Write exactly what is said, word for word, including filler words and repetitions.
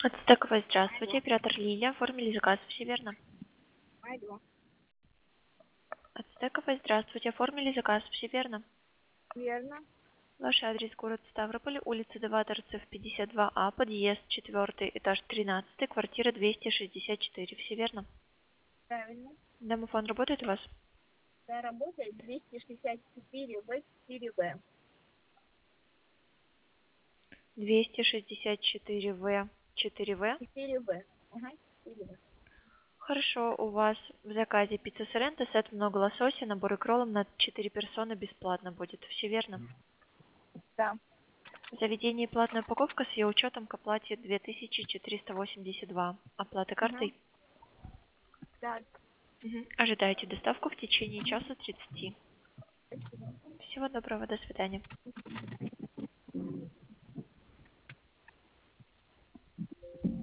Ацтековой, здравствуйте, Алло. оператор Лилия, оформили заказ, все верно? Алло. Ацтековой, здравствуйте, оформили заказ, все верно? Верно. Ваш адрес город Ставрополь, улица Два Торцев, пятьдесят два А, подъезд четвертый, этаж тринадцатый, квартира двести шестьдесят четыре, все верно? Правильно. Домофон работает у вас? Да, работает двести шестьдесят четыре В четыре В. двести шестьдесят четыре В четыре В. четыре В. Ага, четыре В. Хорошо, у вас в заказе пицца Соренто, сет много лосося, набор икролом на четыре персоны бесплатно будет, все верно? Да. В заведении платная упаковка с ее учетом к оплате две тысячи четыреста восемьдесят два. Оплата Ага. картой? Да. Мгм. Ожидайте доставку в течение часа тридцати. Спасибо. Всего доброго, до свидания.